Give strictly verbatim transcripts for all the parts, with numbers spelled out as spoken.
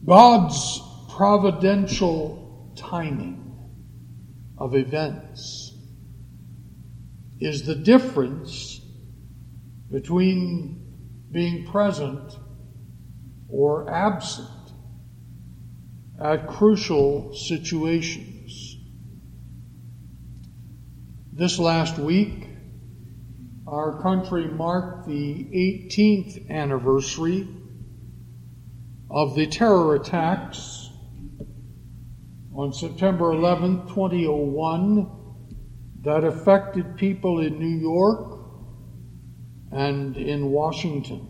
God's providential timing of events is the difference between being present or absent at crucial situations. This last week, our country marked the eighteenth anniversary of the terror attacks on September eleventh, two thousand one, that affected people in New York and in Washington.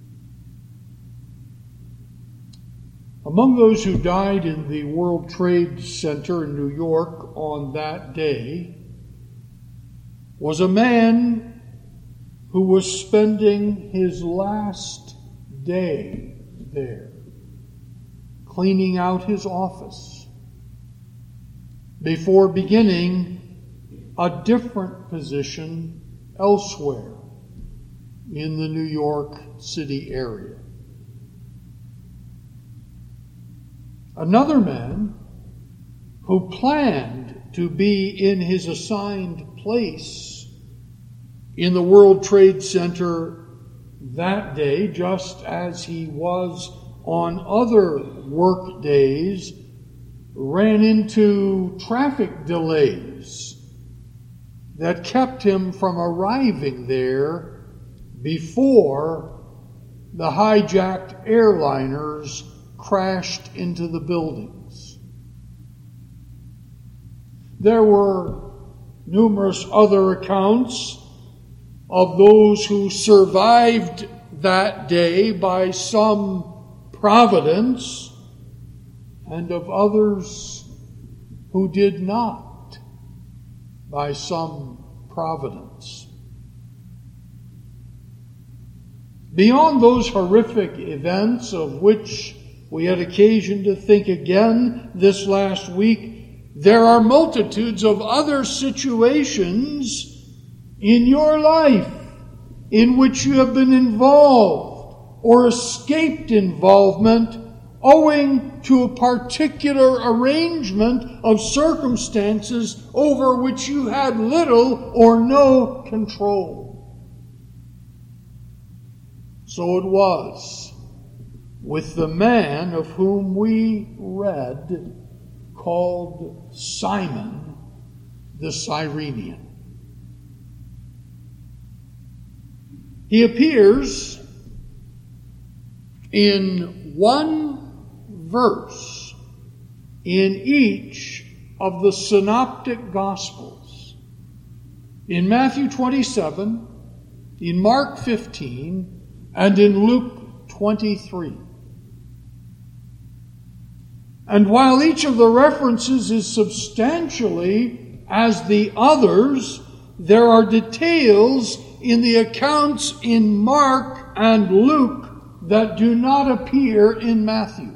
Among those who died in the World Trade Center in New York on that day was a man who was spending his last day there, cleaning out his office, before beginning a different position elsewhere in the New York City area. Another man who planned to be in his assigned place in the World Trade Center that day, just as he was on other work days, ran into traffic delays that kept him from arriving there before the hijacked airliners crashed into the buildings. There were numerous other accounts of those who survived that day by some providence, and of others who did not by some providence. Beyond those horrific events of which we had occasion to think again this last week, there are multitudes of other situations in your life in which you have been involved or escaped involvement owing to a particular arrangement of circumstances over which you had little or no control. So it was with the man of whom we read, called Simon the Cyrenian. He appears in one verse in each of the synoptic Gospels. In Matthew twenty-seven, in Mark fifteen, and in Luke twenty-three. And while each of the references is substantially as the others, there are details in the accounts in Mark and Luke that do not appear in Matthew.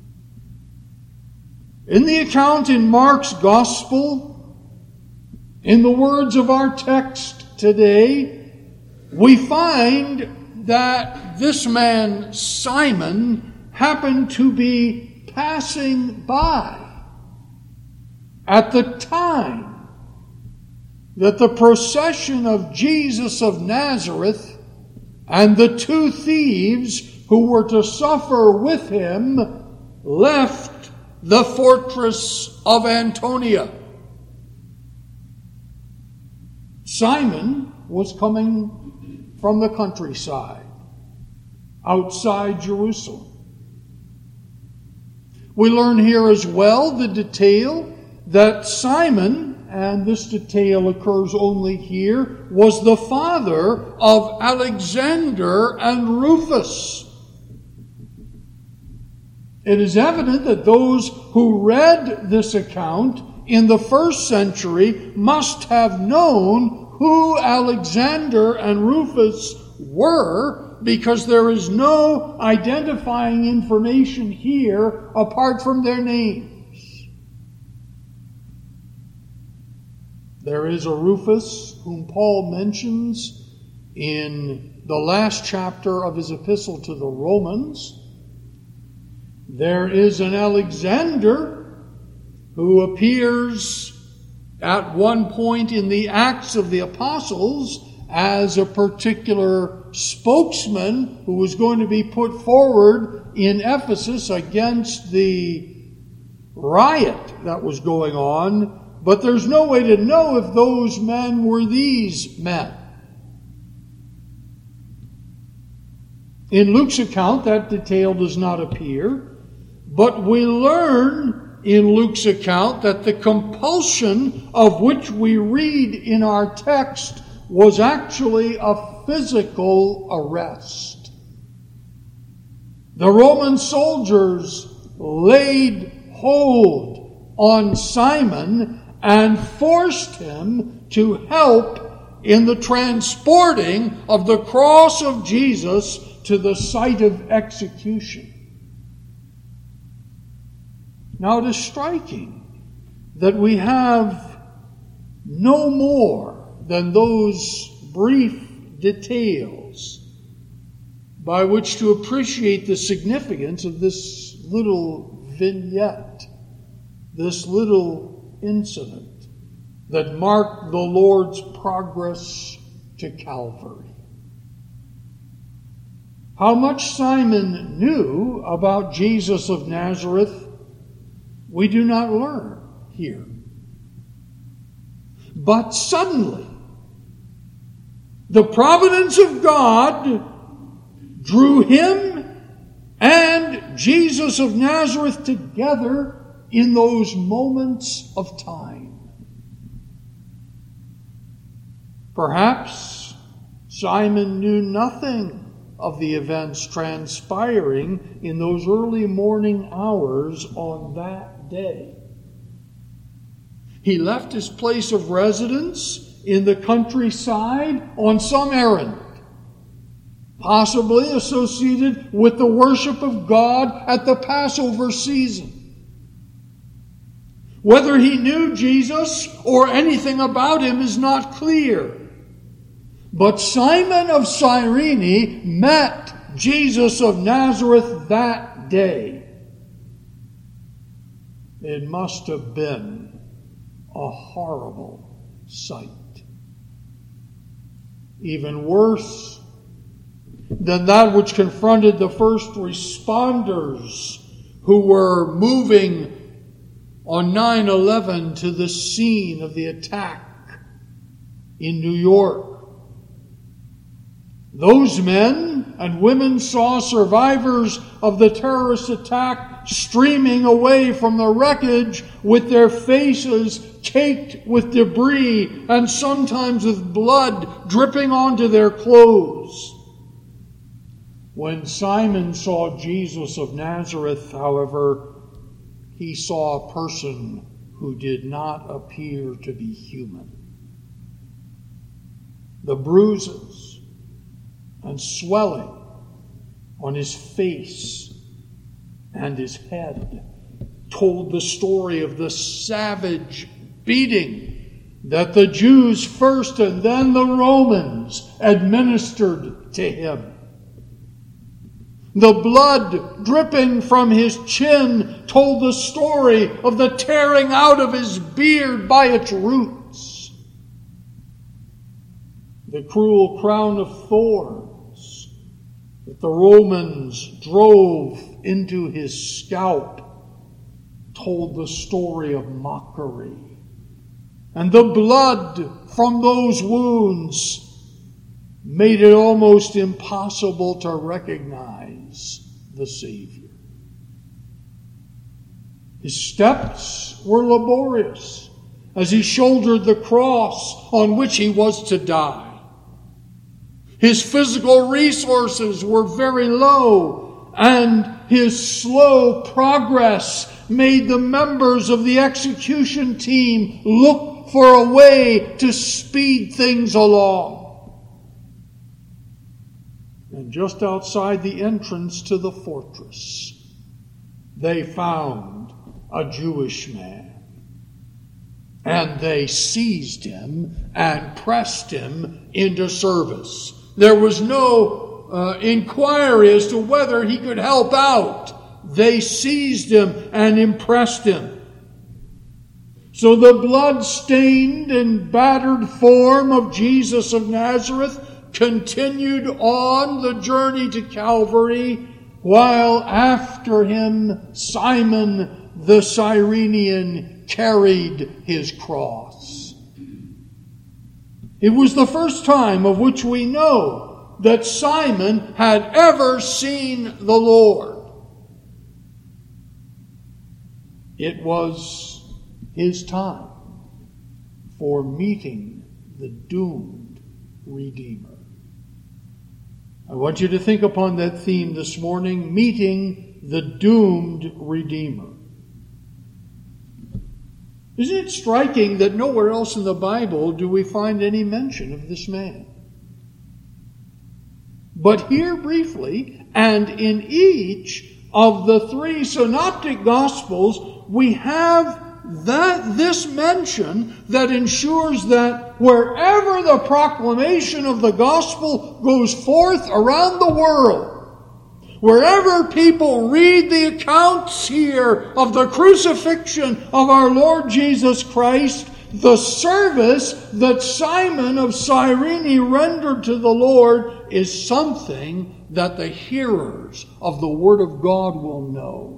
In the account in Mark's Gospel, in the words of our text today, we find that this man, Simon, happened to be passing by at the time that the procession of Jesus of Nazareth and the two thieves who were to suffer with him left the fortress of Antonia. Simon was coming from the countryside, outside Jerusalem. We learn here as well the detail that Simon, and this detail occurs only here, was the father of Alexander and Rufus. It is evident that those who read this account in the first century must have known who Alexander and Rufus were, because there is no identifying information here apart from their names. There is a Rufus whom Paul mentions in the last chapter of his epistle to the Romans. There is an Alexander who appears at one point in the Acts of the Apostles as a particular spokesman who was going to be put forward in Ephesus against the riot that was going on, but there's no way to know if those men were these men. In Luke's account, that detail does not appear, but we learn in Luke's account that the compulsion of which we read in our text was actually a physical arrest. The Roman soldiers laid hold on Simon and forced him to help in the transporting of the cross of Jesus to the site of execution. Now it is striking that we have no more than those brief details by which to appreciate the significance of this little vignette, this little incident that marked the Lord's progress to Calvary. How much Simon knew about Jesus of Nazareth, we do not learn here. But suddenly, the providence of God drew him and Jesus of Nazareth together in those moments of time. Perhaps Simon knew nothing of the events transpiring in those early morning hours on that day. He left his place of residence in the countryside on some errand, possibly associated with the worship of God at the Passover season. Whether he knew Jesus or anything about him is not clear. But Simon of Cyrene met Jesus of Nazareth that day. It must have been a horrible sight. Even worse than that which confronted the first responders who were moving on nine eleven to the scene of the attack in New York. Those men and women saw survivors of the terrorist attack streaming away from the wreckage with their faces caked with debris and sometimes with blood dripping onto their clothes. When Simon saw Jesus of Nazareth, however, he saw a person who did not appear to be human. The bruises and swelling on his face and his head told the story of the savage beating that the Jews first and then the Romans administered to him. The blood dripping from his chin told the story of the tearing out of his beard by its roots. The cruel crown of thorns that the Romans drove into his scalp told the story of mockery. And the blood from those wounds made it almost impossible to recognize the Savior. His steps were laborious as he shouldered the cross on which he was to die. His physical resources were very low, and his slow progress made the members of the execution team look for a way to speed things along. And just outside the entrance to the fortress, they found a Jewish man. And they seized him and pressed him into service. There was no uh, inquiry as to whether he could help out. they seized him and impressed him. So the blood-stained and battered form of Jesus of Nazareth continued on the journey to Calvary, while after him Simon the Cyrenian carried his cross. It was the first time of which we know that Simon had ever seen the Lord. It was his time for meeting the doomed Redeemer. I want you to think upon that theme this morning, meeting the doomed Redeemer. Isn't it striking that nowhere else in the Bible do we find any mention of this man? But here briefly, and in each of the three synoptic Gospels, we have that this mention that ensures that wherever the proclamation of the gospel goes forth around the world, wherever people read the accounts here of the crucifixion of our Lord Jesus Christ, the service that Simon of Cyrene rendered to the Lord is something that the hearers of the Word of God will know.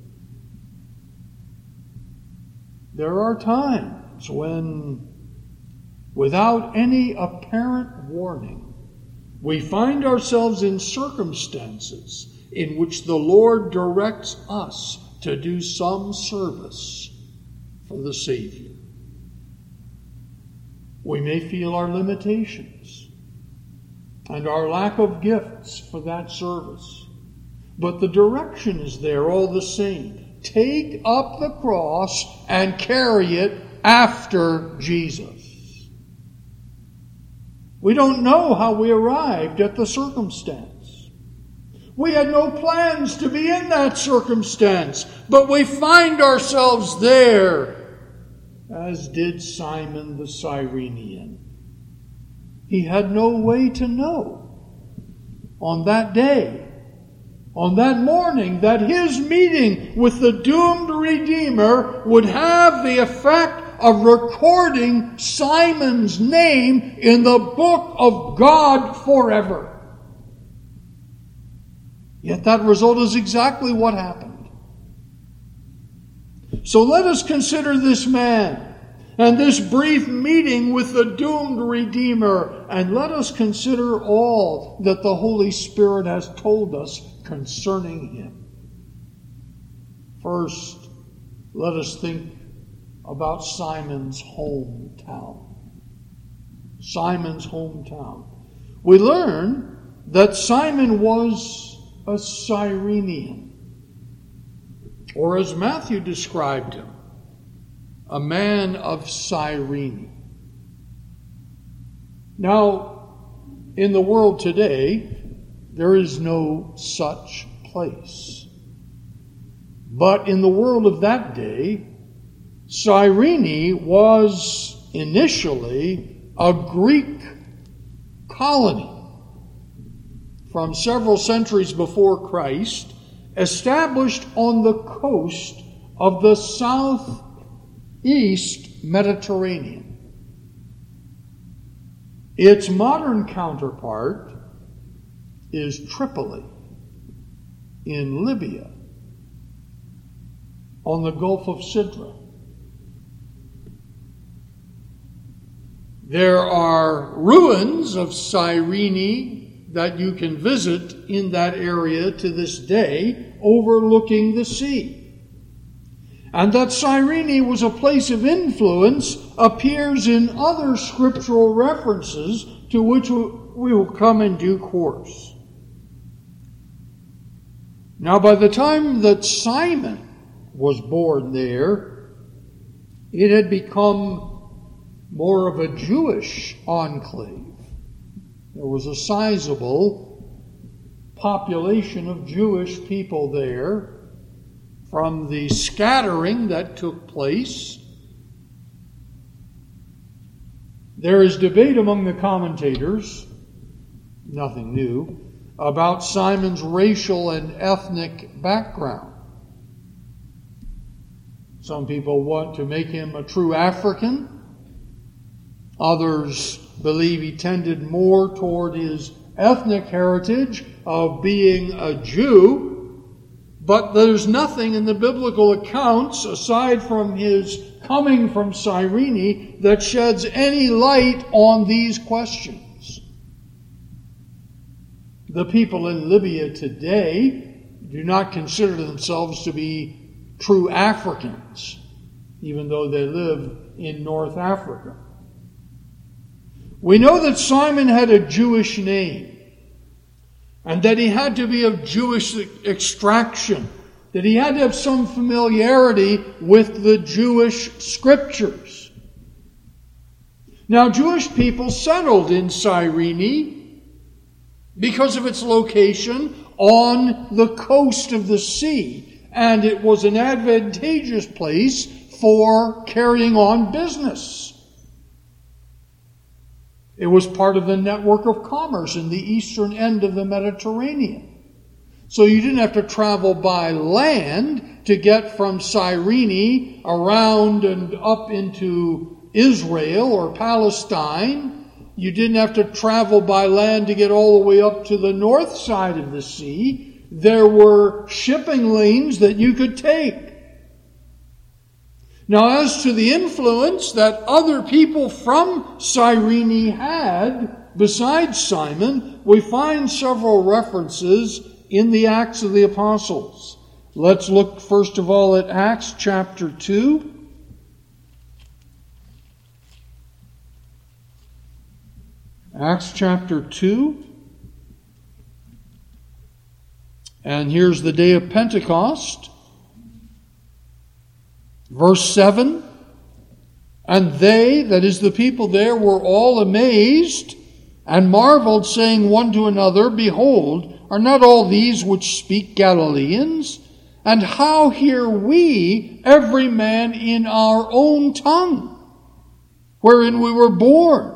There are times when, without any apparent warning, we find ourselves in circumstances in which the Lord directs us to do some service for the Savior. We may feel our limitations and our lack of gifts for that service, but the direction is there all the same. Take up the cross and carry it after Jesus. We don't know how we arrived at the circumstance. We had no plans to be in that circumstance, but we find ourselves there, as did Simon the Cyrenian. He had no way to know on that day, on that morning, that his meeting with the doomed Redeemer would have the effect of recording Simon's name in the book of God forever. Yet that result is exactly what happened. So let us consider this man and this brief meeting with the doomed Redeemer, and let us consider all that the Holy Spirit has told us concerning him. First, let us think about Simon's hometown. Simon's hometown. We learn that Simon was a Cyrenian, or as Matthew described him, a man of Cyrene. Now, in the world today, there is no such place. But in the world of that day, Cyrene was initially a Greek colony from several centuries before Christ, established on the coast of the southeast Mediterranean. Its modern counterpart is Tripoli in Libya, on the Gulf of Sidra. There are ruins of Cyrene that you can visit in that area to this day, overlooking the sea. And that Cyrene was a place of influence appears in other scriptural references to which we will come in due course. Now, by the time that Simon was born there, it had become more of a Jewish enclave. There was a sizable population of Jewish people there from the scattering that took place. There is debate among the commentators, nothing new, about Simon's racial and ethnic background. Some people want to make him a true African. Others believe he tended more toward his ethnic heritage of being a Jew. But there's nothing in the biblical accounts, aside from his coming from Cyrene, that sheds any light on these questions. The people in Libya today do not consider themselves to be true Africans, even though they live in North Africa. We know that Simon had a Jewish name, and that he had to be of Jewish extraction, that he had to have some familiarity with the Jewish scriptures. Now, Jewish people settled in Cyrene because of its location on the coast of the sea, and it was an advantageous place for carrying on business. It was part of the network of commerce in the eastern end of the Mediterranean. So you didn't have to travel by land to get from Cyrene around and up into Israel or Palestine. You didn't have to travel by land to get all the way up to the north side of the sea. There were shipping lanes that you could take. Now, as to the influence that other people from Cyrene had, besides Simon, we find several references in the Acts of the Apostles. Let's look first of all at Acts chapter two. Acts chapter two. And here's the day of Pentecost. Verse seven, and they, that is the people there, were all amazed and marveled, saying one to another, Behold, are not all these which speak Galileans? And how hear we every man in our own tongue, wherein we were born?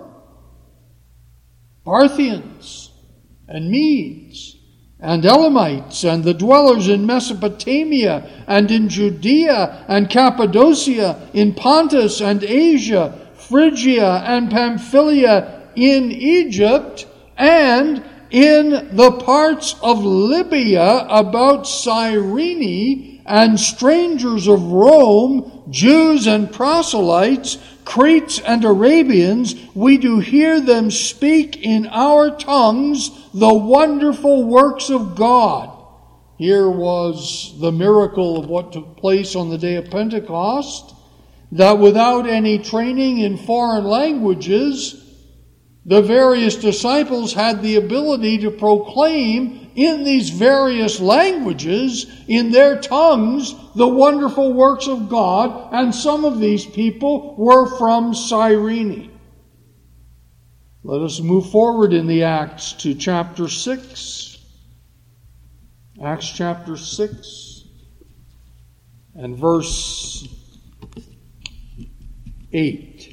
Parthians and Medes and Elamites, and the dwellers in Mesopotamia, and in Judea, and Cappadocia, in Pontus and Asia, Phrygia and Pamphylia, in Egypt, and in the parts of Libya about Cyrene, and strangers of Rome, Jews and proselytes, Cretes and Arabians, we do hear them speak in our tongues the wonderful works of God. Here was the miracle of what took place on the day of Pentecost, that without any training in foreign languages, the various disciples had the ability to proclaim in these various languages, in their tongues, the wonderful works of God, and some of these people were from Cyrene. Let us move forward in the Acts to chapter six. Acts chapter six and verse eight.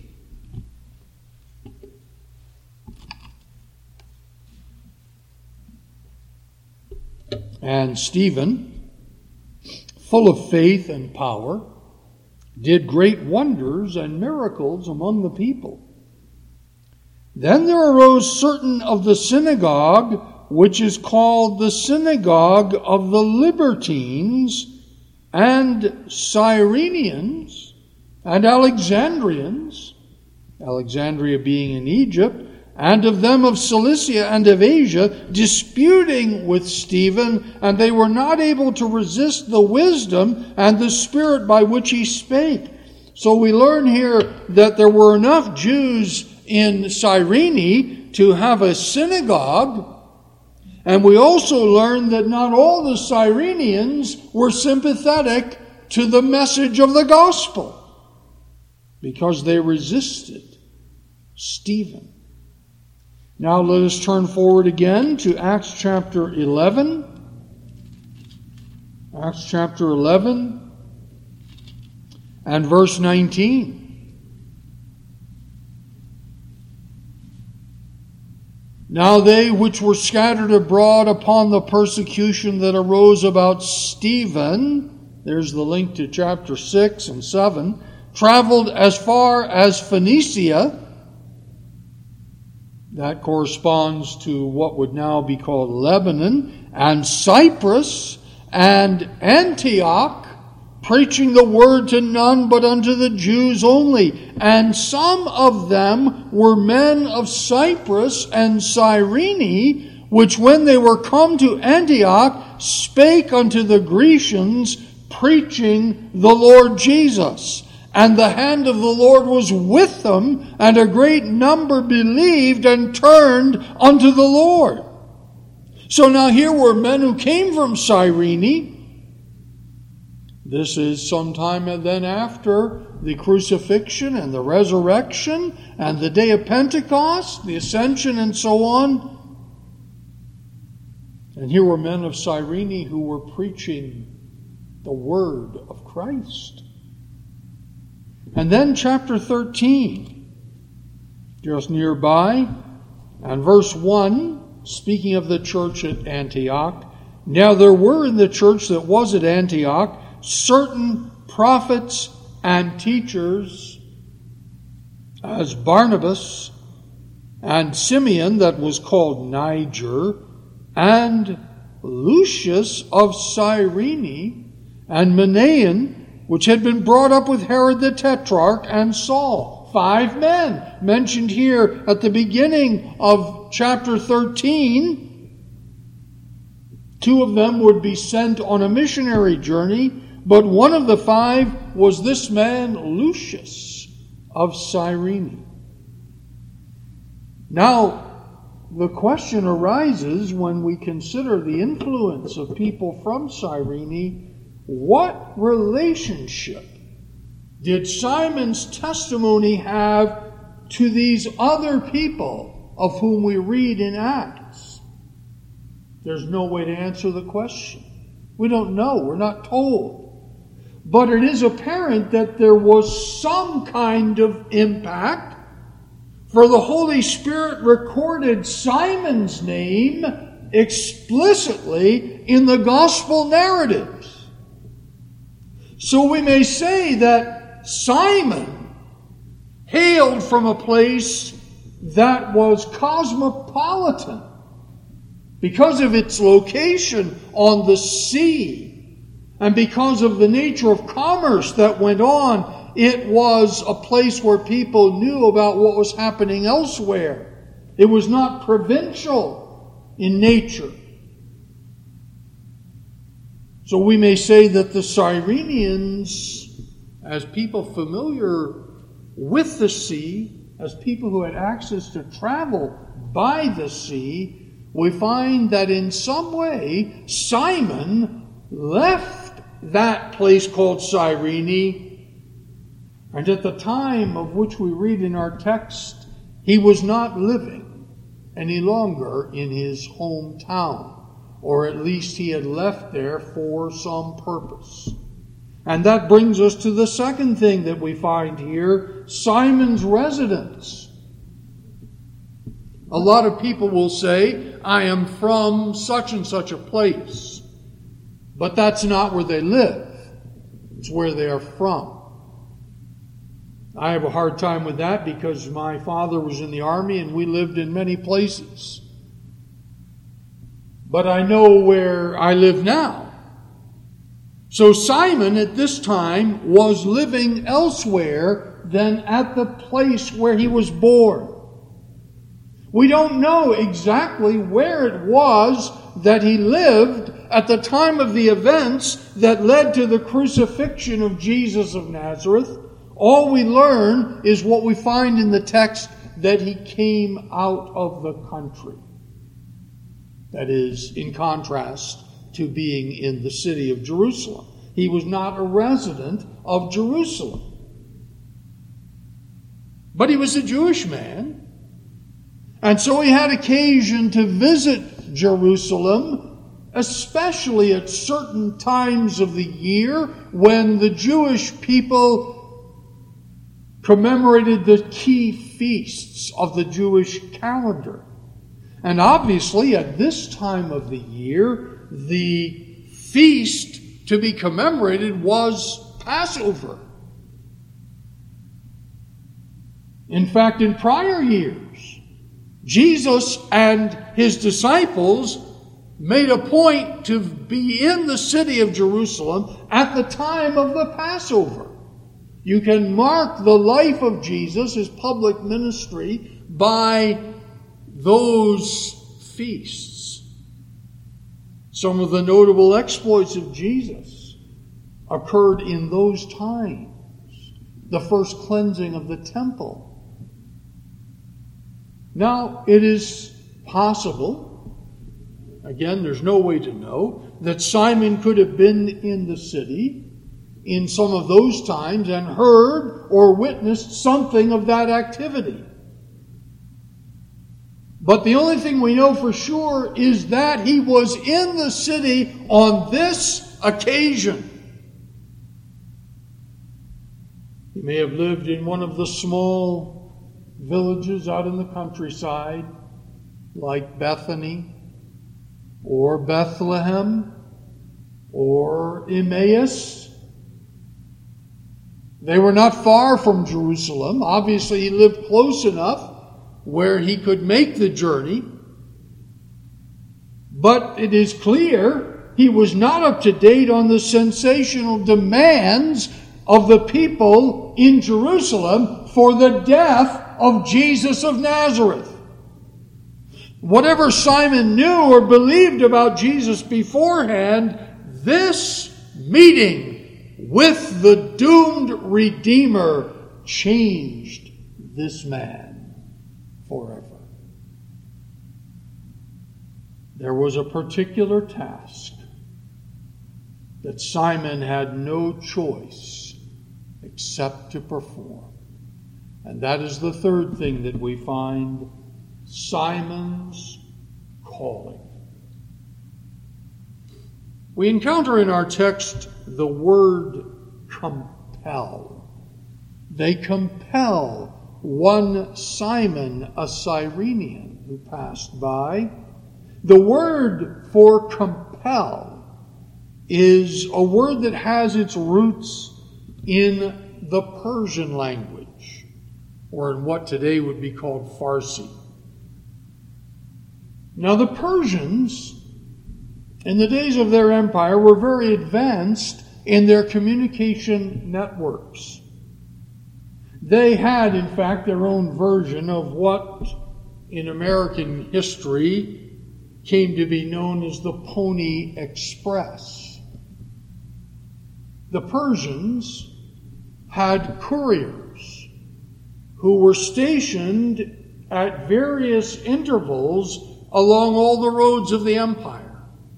And Stephen, full of faith and power, did great wonders and miracles among the people. Then there arose certain of the synagogue, which is called the synagogue of the Libertines, and Cyrenians, and Alexandrians, Alexandria being in Egypt, and of them of Cilicia and of Asia, disputing with Stephen, and they were not able to resist the wisdom and the spirit by which he spake. So we learn here that there were enough Jews in Cyrene to have a synagogue, and we also learn that not all the Cyrenians were sympathetic to the message of the gospel, because they resisted Stephen. Now let us turn forward again to Acts chapter eleven. Acts chapter eleven and verse nineteen. Now they which were scattered abroad upon the persecution that arose about Stephen there's the link to chapter six and seven, traveled as far as Phoenicia. That corresponds to what would now be called Lebanon, and Cyprus, and Antioch, preaching the word to none but unto the Jews only. And some of them were men of Cyprus and Cyrene, which when they were come to Antioch, spake unto the Grecians, preaching the Lord Jesus. And the hand of the Lord was with them, and a great number believed and turned unto the Lord. So now here were men who came from Cyrene. This is sometime then after the crucifixion and the resurrection and the day of Pentecost, the ascension and so on. And here were men of Cyrene who were preaching the word of Christ. And then chapter thirteen, just nearby, and verse one, speaking of the church at Antioch. Now there were in the church that was at Antioch certain prophets and teachers, as Barnabas and Simeon that was called Niger, and Lucius of Cyrene, and Manaen, which had been brought up with Herod the Tetrarch, and Saul. Five men mentioned here at the beginning of chapter thirteen. Two of them would be sent on a missionary journey, but one of the five was this man, Lucius of Cyrene. Now, the question arises when we consider the influence of people from Cyrene. What relationship did Simon's testimony have to these other people of whom we read in Acts? There's no way to answer the question. We don't know. We're not told. But it is apparent that there was some kind of impact, for the Holy Spirit recorded Simon's name explicitly in the gospel narratives. So we may say that Simon hailed from a place that was cosmopolitan because of its location on the sea and because of the nature of commerce that went on. It was a place where people knew about what was happening elsewhere. It was not provincial in nature. So we may say that the Cyrenians, as people familiar with the sea, as people who had access to travel by the sea, we find that in some way Simon left that place called Cyrene, and at the time of which we read in our text, he was not living any longer in his hometown. Or at least he had left there for some purpose. And that brings us to the second thing that we find here, Simon's residence. A lot of people will say, I am from such and such a place. But that's not where they live. It's where they are from. I have a hard time with that because my father was in the army and we lived in many places. But I know where I live now. So Simon at this time was living elsewhere than at the place where he was born. We don't know exactly where it was that he lived at the time of the events that led to the crucifixion of Jesus of Nazareth. All we learn is what we find in the text, that he came out of the country. That is, in contrast to being in the city of Jerusalem. He was not a resident of Jerusalem. But he was a Jewish man. And so he had occasion to visit Jerusalem, especially at certain times of the year when the Jewish people commemorated the key feasts of the Jewish calendar. And obviously, at this time of the year, the feast to be commemorated was Passover. In fact, in prior years, Jesus and his disciples made a point to be in the city of Jerusalem at the time of the Passover. You can mark the life of Jesus, his public ministry, by those feasts. Some of the notable exploits of Jesus occurred in those times. The first cleansing of the temple. Now, it is possible, again, there's no way to know, that Simon could have been in the city in some of those times and heard or witnessed something of that activity. But the only thing we know for sure is that he was in the city on this occasion. He may have lived in one of the small villages out in the countryside, like Bethany, or Bethlehem, or Emmaus. They were not far from Jerusalem. Obviously, he lived close enough where he could make the journey. But it is clear he was not up to date on the sensational demands of the people in Jerusalem for the death of Jesus of Nazareth. Whatever Simon knew or believed about Jesus beforehand, this meeting with the doomed Redeemer changed this man forever. There was a particular task that Simon had no choice except to perform. And that is the third thing that we find, Simon's calling. We encounter in our text the word compel. They compel one Simon, a Cyrenian, who passed by. The word for compel is a word that has its roots in the Persian language, or in what today would be called Farsi. Now, the Persians, in the days of their empire, were very advanced in their communication networks. They had, in fact, their own version of what in American history came to be known as the Pony Express. The Persians had couriers who were stationed at various intervals along all the roads of the empire.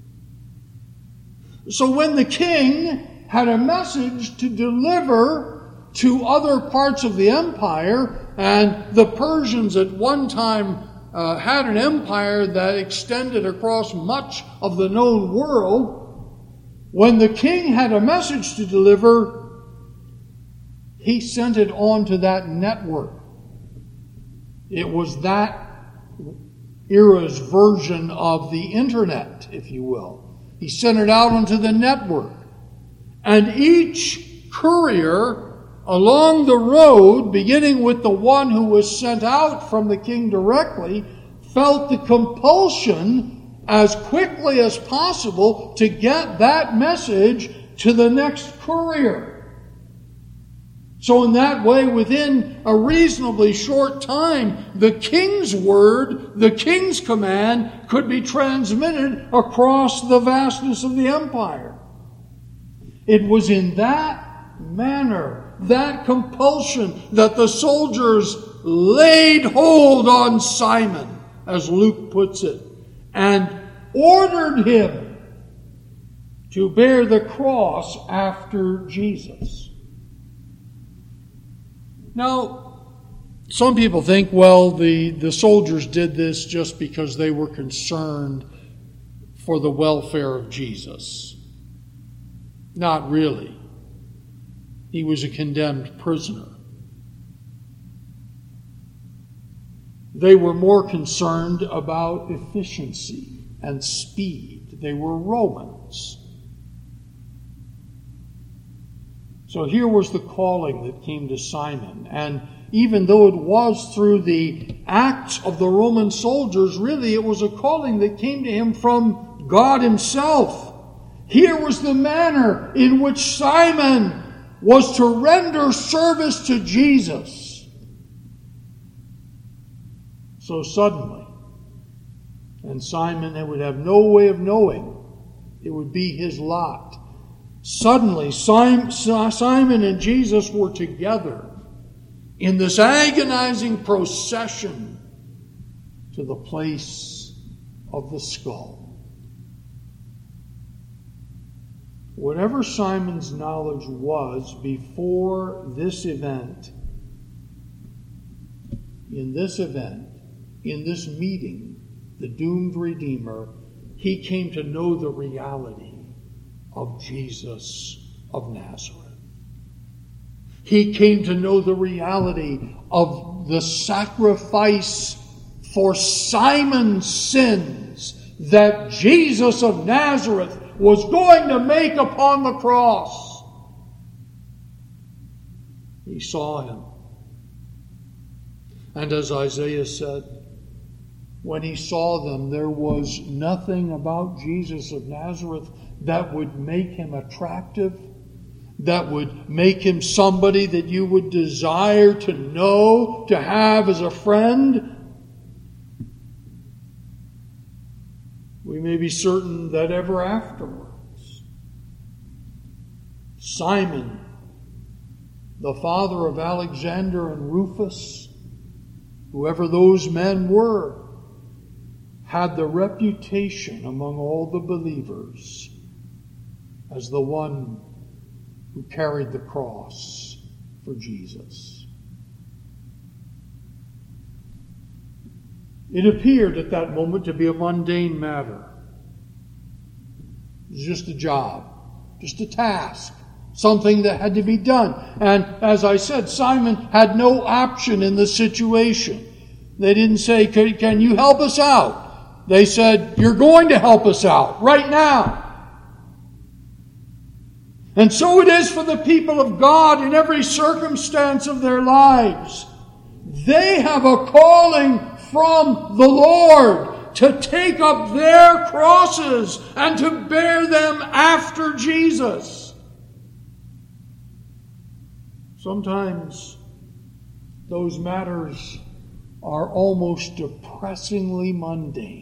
So when the king had a message to deliver to other parts of the empire, and the Persians at one time uh, had an empire that extended across much of the known world, when the king had a message to deliver, he sent it on to that network. It was that era's version of the internet, if you will. He sent it out onto the network. And each courier along the road, beginning with the one who was sent out from the king directly, felt the compulsion as quickly as possible to get that message to the next courier. So in that way, within a reasonably short time, the king's word, the king's command, could be transmitted across the vastness of the empire. It was in that manner, that compulsion, that the soldiers laid hold on Simon, as Luke puts it, and ordered him to bear the cross after Jesus. Now, some people think, well, the, the soldiers did this just because they were concerned for the welfare of Jesus. Not really. He was a condemned prisoner. They were more concerned about efficiency and speed. They were Romans. So here was the calling that came to Simon. And even though it was through the acts of the Roman soldiers, really it was a calling that came to him from God himself. Here was the manner in which Simon was to render service to Jesus. So suddenly, and Simon would have no way of knowing, it would be his lot. Suddenly, Simon and Jesus were together in this agonizing procession to the place of the skull. Whatever Simon's knowledge was before this event, in this event, in this meeting, the doomed Redeemer, he came to know the reality of Jesus of Nazareth. He came to know the reality of the sacrifice for Simon's sins that Jesus of Nazareth was going to make upon the cross. He saw him. And as Isaiah said, when he saw them, there was nothing about Jesus of Nazareth that would make him attractive, that would make him somebody that you would desire to know, to have as a friend. We may be certain that ever afterwards, Simon, the father of Alexander and Rufus, whoever those men were, had the reputation among all the believers as the one who carried the cross for Jesus. It appeared at that moment to be a mundane matter. It was just a job, just a task, something that had to be done. And as I said, Simon had no option in the situation. They didn't say, can you help us out? They said, you're going to help us out right now. And so it is for the people of God in every circumstance of their lives. They have a calling from the Lord to take up their crosses and to bear them after Jesus. Sometimes those matters are almost depressingly mundane.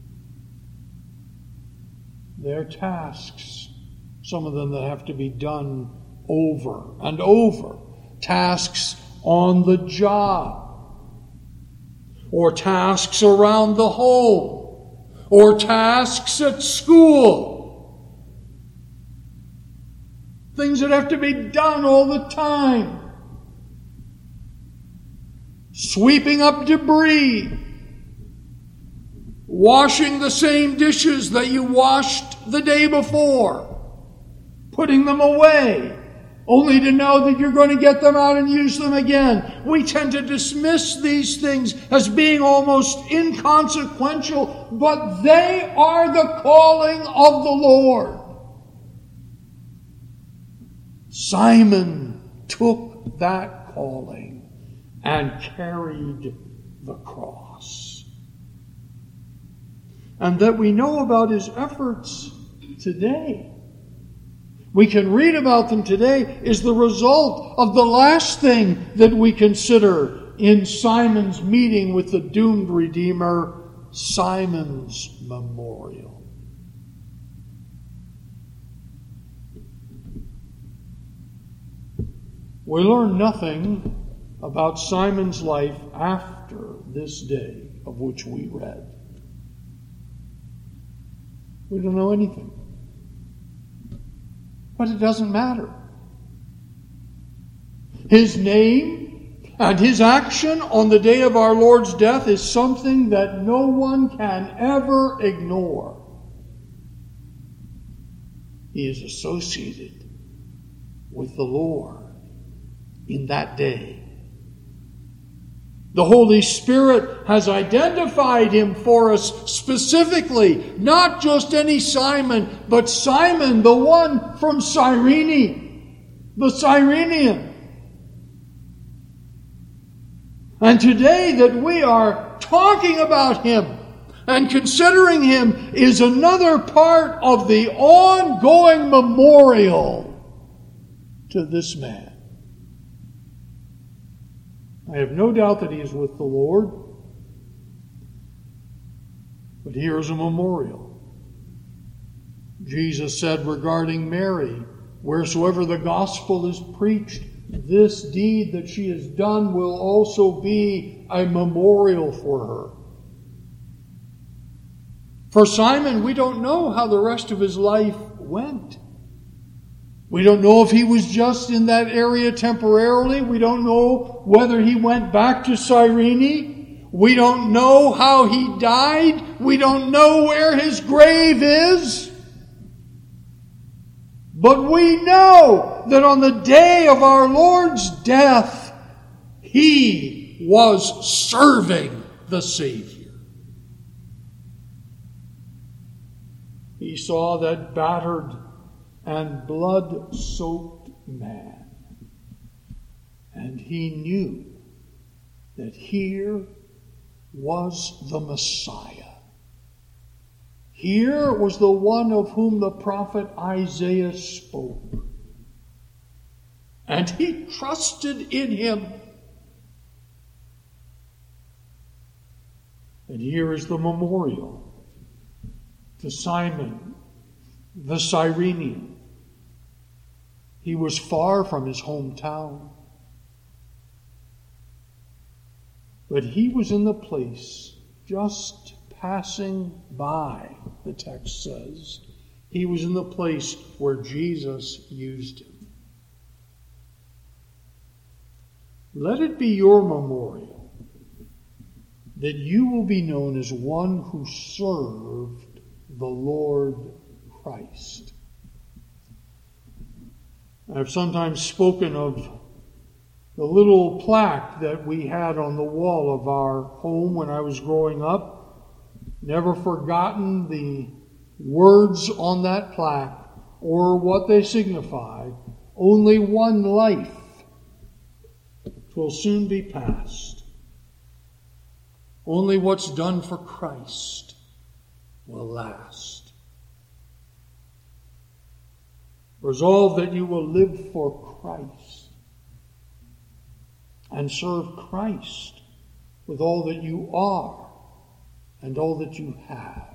They're tasks, some of them that have to be done over and over. Tasks on the job, or tasks around the home, or tasks at school. Things that have to be done all the time. Sweeping up debris. Washing the same dishes that you washed the day before. Putting them away, only to know that you're going to get them out and use them again. We tend to dismiss these things as being almost inconsequential, but they are the calling of the Lord. Simon took that calling and carried the cross. And that we know about his efforts today. We can read about them today is the result of the last thing that we consider in Simon's meeting with the doomed Redeemer, Simon's memorial. We learn nothing about Simon's life after this day of which we read. We don't know anything. But it doesn't matter. His name and his action on the day of our Lord's death is something that no one can ever ignore. He is associated with the Lord in that day. The Holy Spirit has identified him for us specifically, not just any Simon, but Simon, the one from Cyrene. the Cyrenian. And today that we are talking about him and considering him is another part of the ongoing memorial to this man. I have no doubt that he is with the Lord, but here is a memorial. Jesus said regarding Mary, wheresoever the gospel is preached, this deed that she has done will also be a memorial for her. For Simon, we don't know how the rest of his life went. We don't know if he was just in that area temporarily. We don't know whether he went back to Cyrene. We don't know how he died. We don't know where his grave is. But we know that on the day of our Lord's death, he was serving the Savior. He saw that battered and blood-soaked man, and he knew that here was the Messiah. Here was the one of whom the prophet Isaiah spoke. And he trusted in him. And here is the memorial to Simon the Cyrenian. He was far from his hometown. But he was in the place just passing by, the text says. He was in the place where Jesus used him. Let it be your memorial that you will be known as one who served the Lord Christ. I've sometimes spoken of the little plaque that we had on the wall of our home when I was growing up. Never forgotten the words on that plaque or what they signified. Only one life will soon be past. Only what's done for Christ will last. Resolve that you will live for Christ and serve Christ with all that you are and all that you have.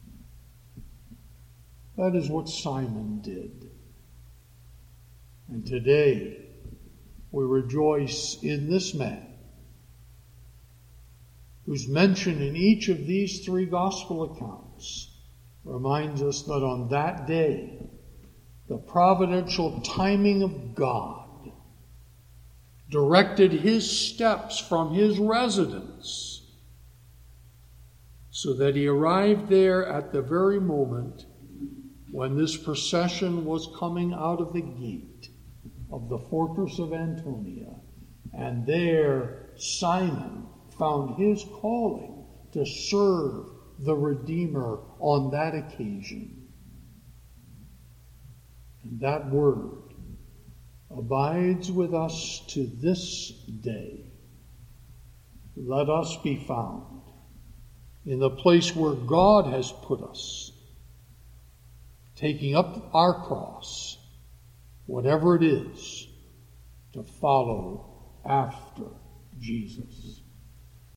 That is what Simon did. And today we rejoice in this man whose mention in each of these three gospel accounts reminds us that on that day the providential timing of God directed his steps from his residence so that he arrived there at the very moment when this procession was coming out of the gate of the fortress of Antonia. And there Simon found his calling to serve the Redeemer on that occasion. And that word abides with us to this day. Let us be found in the place where God has put us, taking up our cross, whatever it is, to follow after Jesus.